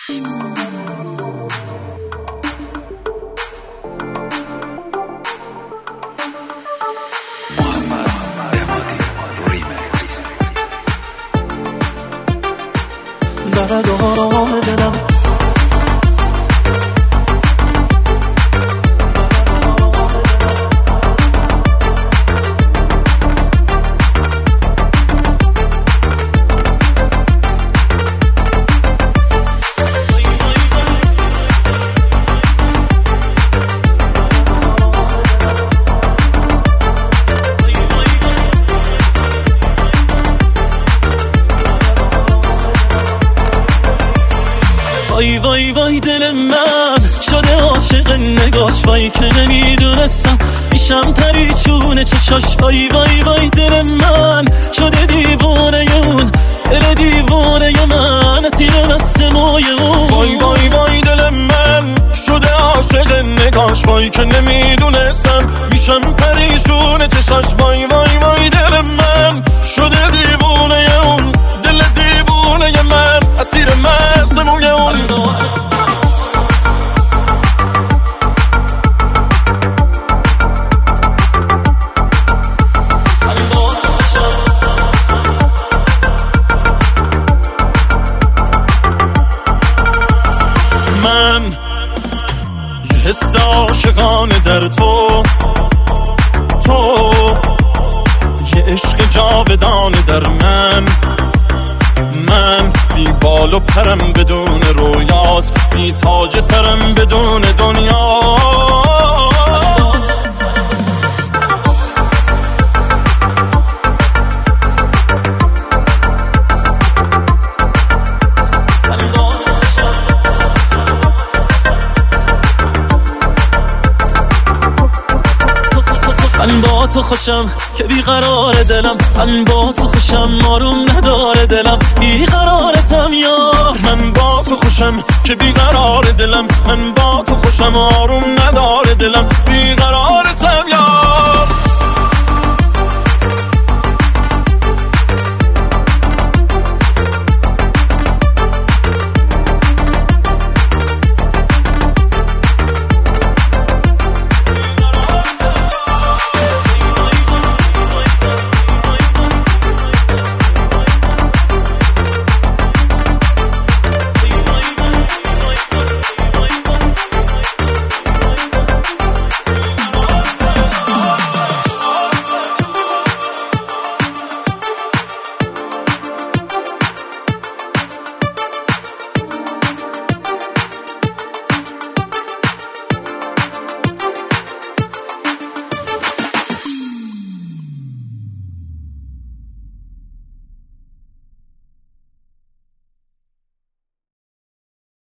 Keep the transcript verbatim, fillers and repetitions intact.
درد آرام دلم وای وای وای دل من شده عاشق نگاش، وای که نمیدونستم میشم پریشون چشاش. وای وای وای دل من شده دیوونه اون، دل دیوونه من اسیر دست موی اون. وای وای وای دل من شده عاشق نگاش، وای که نمیدونستم میشم پریشون چشاش. وای وای وای دل من شده دیوونه اون، دل دیوونه من اسیر مست موی اون. من یه حس عاشقانه در تو، تو یه عشق جاودانه در من. من بی بال و پرم بدون رویات، بی تاج سرم بدون دنیا. من با تو خوشم که بیقرار دلم، من با تو خوشم آروم نداره دلم، بیقرارتم یار. من با تو خوشم که بیقرار دلم، من با تو خوشم آروم نداره دلم، بیقرار